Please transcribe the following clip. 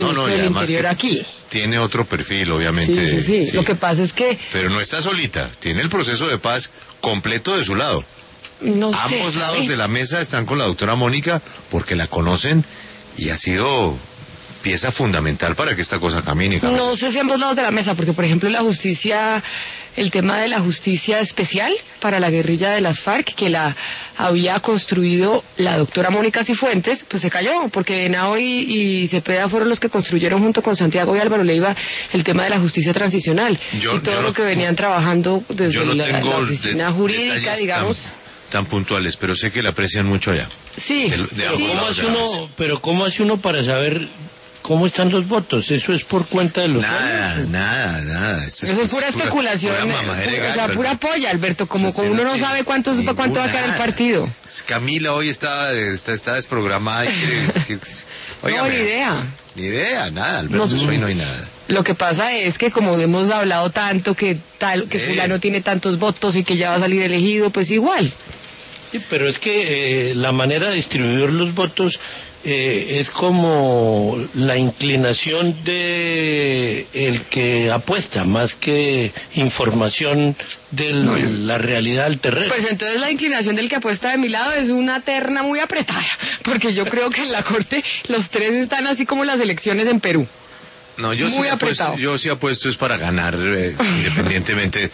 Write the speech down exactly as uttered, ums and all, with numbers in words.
ministro no, no, del Interior que aquí. Tiene otro perfil, obviamente. Sí, sí, sí, sí. Lo que pasa es que... Pero no está solita, tiene el proceso de paz completo de su lado. No Ambos sé, lados ¿eh? de la mesa están con la doctora Mónica porque la conocen y ha sido pieza fundamental para que esta cosa camine. camine. No sé si ambos lados de la mesa, porque por ejemplo la justicia, el tema de la justicia especial para la guerrilla de las FARC, que la había construido la doctora Mónica Cifuentes, pues se cayó, porque Henao y, y Cepeda fueron los que construyeron junto con Santiago y Álvaro Leiva el tema de la justicia transicional Yo- y todo yo lo no- que venían trabajando desde Yo no la, tengo la oficina de- jurídica, detalles digamos. Tan, tan puntuales, pero sé que la aprecian mucho allá. Sí, de- de sí. ambos ¿Cómo lados hace de la uno, mesa. pero cómo hace uno para saber cómo están los votos? ¿Eso es por cuenta de los Nada, años? nada, nada. Esto Eso es pura especulación, pura eh, mamadera de o sea, gallo, pura Alberto. polla, Alberto, como Usted con uno no tiene sabe cuántos, cuánto va a quedar el ninguna. partido. Camila hoy está, está, está desprogramada y quiere... que- No, Óigame, ni idea. Ni idea, nada, Alberto, No, hoy no hay nada. Lo que pasa es que como hemos hablado tanto que tal que Eh. fulano tiene tantos votos y que ya va a salir elegido, pues igual. Sí, pero es que eh, la manera de distribuir los votos eh, es como la inclinación de el que apuesta, más que información de la realidad del terreno. Pues entonces la inclinación del que apuesta de mi lado es una terna muy apretada, porque yo creo que en la corte los tres están así como las elecciones en Perú. No, yo sí, Muy apuesto, apretado. yo sí apuesto es para ganar, eh, independientemente